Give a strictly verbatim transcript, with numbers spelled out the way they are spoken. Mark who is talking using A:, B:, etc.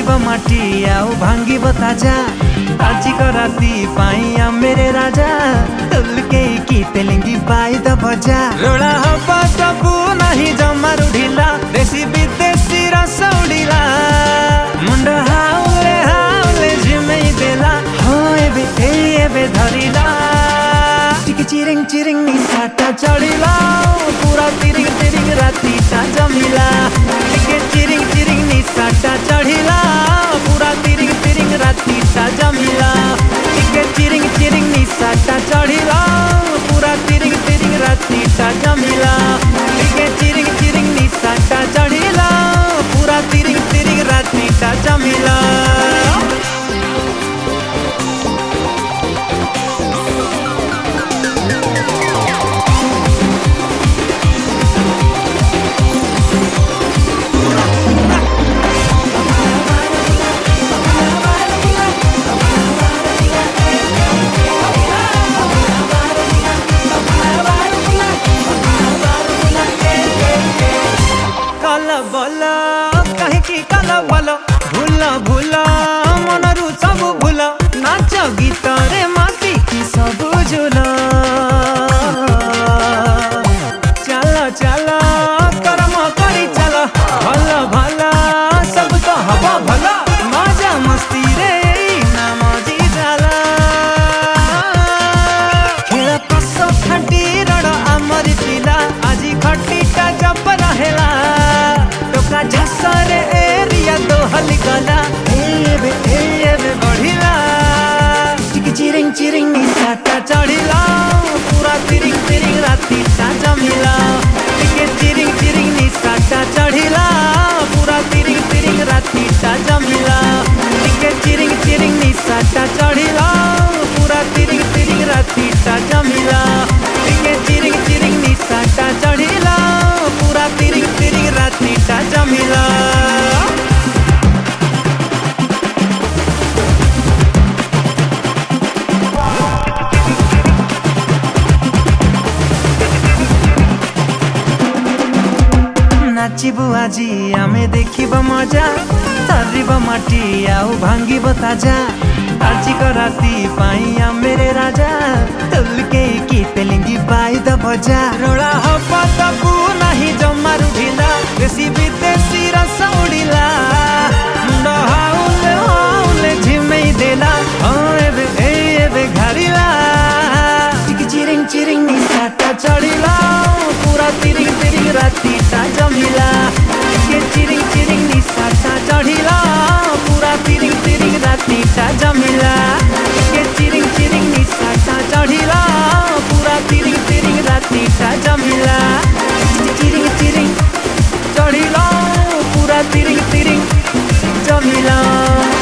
A: थरिब माटी आउ भांगिब ताजा आजिक राती पाइया मेरे राजा तुलके की तेलिंगी पाई द भजा रोड़ा हवा सबू नहीं जमा रुढ़िला देसी विदेशी रस उड़िला मुंड हाउले हाउले झिमेई देला हो एबे ए एबे धरिला टिक चिरिंग चिरिंग निसाटा चढ़िला पूरा तिरिंग तिरिंग राती ता जमिला टिके चिरिंग चिरिंग निसाटा चढ़िला पूरा तिरिंग तिरिंग राती ता जमिला टिके चिरिंग चिरिंग निसाटा चढ़िला पूरा तिरिंग तिरिंग राती ता जमिला टिके चिरिंग चिरिंग निसाटा चढ़िला पूरा तिरिंग तिरिंग राती ता जमिला बोला कहीं की कला बोलो भूला भूला मनरू सब भूला नाच गीत रे माटी की सब झूला चला चला कर्म करी चला भला भला सब तो हवा भला मजा मस्ती रे ना मजी जाला खेला पसो खटी रड़ आमर पिला आजी खटीटा जब रहेला झसरे एरिया दो हलिकला एबे एबे बढ़िला टिक चिरिंग चिरिंग निसाटा चढ़िला पूरा तिरिंग तिरिंग राती ता जमिला टिके चिरिंग चिरिंग निसाटा चढ़िला पूरा तिरिंग तिरिंग राती ता जमिला टिके चिरिंग चिरिंग निसाटा चढ़िला पूरा तिरिंग तिरिंग राती ता जमिला टिके चिरिंग चिरिंग निसाटा चढ़िला पूरा तिरिंग तिरिंग राती ता जमिला नाचिबु आजी आमे देखिब मजा थरिब माटी आउ भांगिब ताजा आजिक राती पाइया मेरे राजा तुलके की तेलिंगी पाई द भजा रोड़ा हवा सबू नहीं जमा रुढ़िला देसी विदेशी रस उड़िला मुंड हाउले हाउले झिमेई देला हो एबे ए एबे घरिला टिक चिरिंग चिरिंग निसाटा चढ़िला पूरा तिरिंग तिरिंग राती ता जमिला टिके चिरिंग चिरिंग निसाटा चढ़िला पूरा तिरिंग तिरिंग राती ता जमिला टिके चिरिंग चिरिंग निसाटा चढ़िला पूरा तिरिंग तिरिंग राती ता जमिला चिरिंग चिरिंग चढ़िला पूरा तिरिंग तिरिंग जमिला।